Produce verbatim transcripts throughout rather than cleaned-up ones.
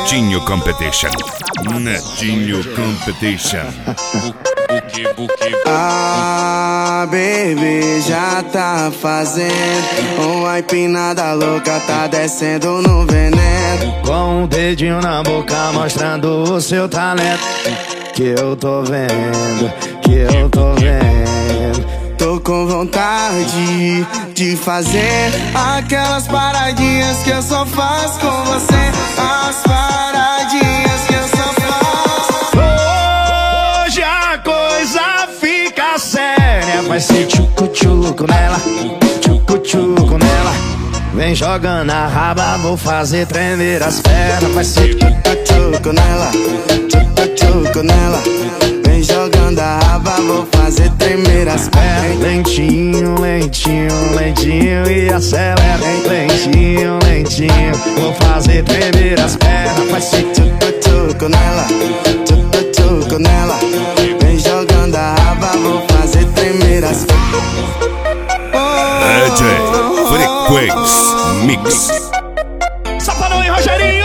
Netinho Competition. Netinho Competition. Ah, baby, já tá fazendo uma empinada louca, tá descendo no veneno. Com o dedinho na boca mostrando o seu talento. Que eu tô vendo, que eu tô vendo. Tô com vontade de fazer aquelas paradinhas que eu só faço com você. As paradinhas que eu só faço. Hoje a coisa fica séria. Vai ser tchucu-tchucu nela, tchucu-tchucu nela. Vem jogando a raba, vou fazer tremer as pernas. Vai ser tchucu-tchucu nela, tchucu-tchucu nela. Vem jogando a raba, vou fazer tremer as pernas. Lentinho, lentinho, lentinho e acelera. Lentinho, lentinho, vou fazer tremer as pernas. Vai ser tchucu-tchucu nela, tchucu-tchucu nela. Vem jogando a raba, vou fazer tremer as pernas. D J Frequência Mix. Safadão e Rogerinho!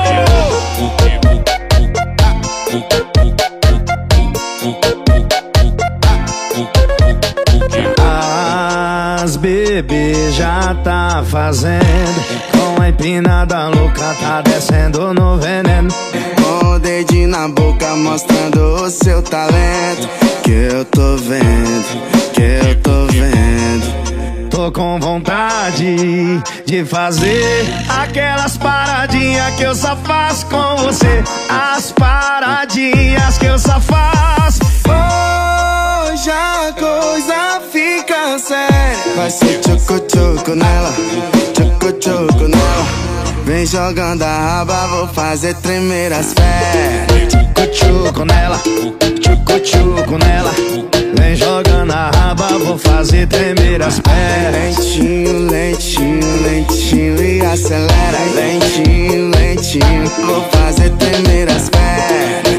As bebês já tá fazendo. Com a empinada louca tá descendo no veneno. Com o dedinho na boca mostrando o seu talento. Que eu tô vendo, que eu tô vendo. Tô com vontade de fazer aquelas paradinhas que eu só faço com você. As paradinhas que eu só faço. Hoje a coisa fica séria. Vai ser tchucu-tchucu nela, tchucu-tchucu nela. Vem jogando a raba, vou fazer tremer as pernas. Tchucu-tchucu nela, tchucu-tchucu nela. Vem jogando a raba, vou fazer tremer as pernas. Lentinho, lentinho, lentinho e acelera. Lentinho, lentinho, vou fazer tremer as pernas.